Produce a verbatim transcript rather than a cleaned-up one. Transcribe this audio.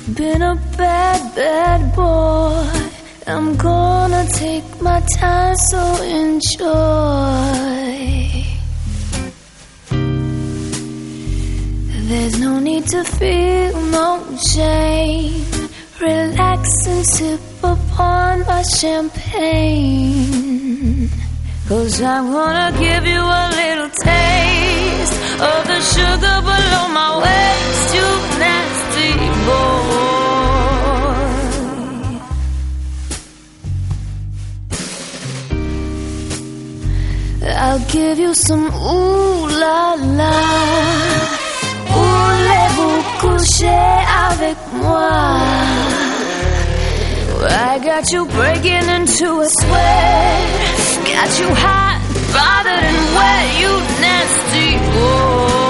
Been a bad, bad boy. I'm gonna take my time, so enjoy. There's no need to feel no shame. Relax and sip upon my champagne. 'Cause I'm gonna give you a little taste of the sugar below my waist, you nasty boy. I'll give you some ooh la la. Voulez-vous coucher avec moi? I got you breaking into a sweat. Got you hot, bothered and wet, you nasty boy.